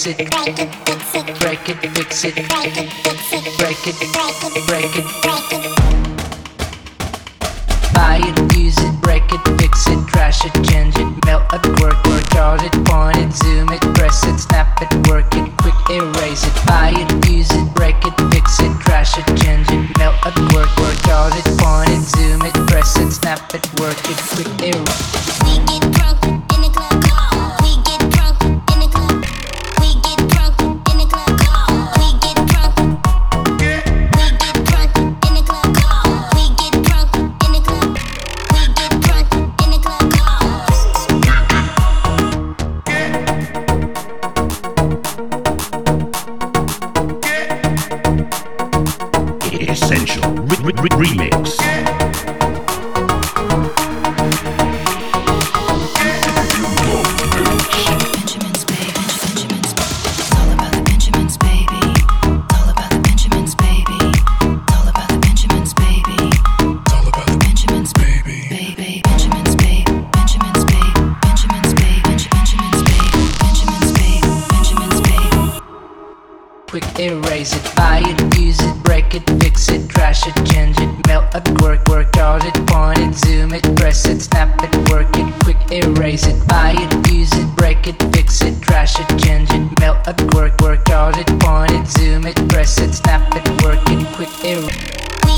fix it, break it, fix it, break it, fix it, break it, fix it, break it, break it, break it. Buy it, use it, break it, fix it, trash it, change it, melt it, work, charge it, point it, zoom it, press it, snap it, work it, quick erase it. Buy it, use it, break it, fix it, trash it, change it, melt it, work, charge it, point it, zoom it, press it, snap it, work it, quick erase it. We get drunk in the club, come on. We get drunk in the club. We get drunk in the club, come on. We get drunk. We get drunk in the club, come on. We get drunk in the club. We get drunk in the club, come on. Essential Remix. Quick erase it, buy it, use it, break it, fix it, trash it, change it, melt it, work, charge it, point it, zoom it, press it, snap it, work it, quick erase it. Buy it, use it, break it, fix it, trash it, change it, melt it, work, charge it, point it, zoom it, press it, snap it, work it, quick erase.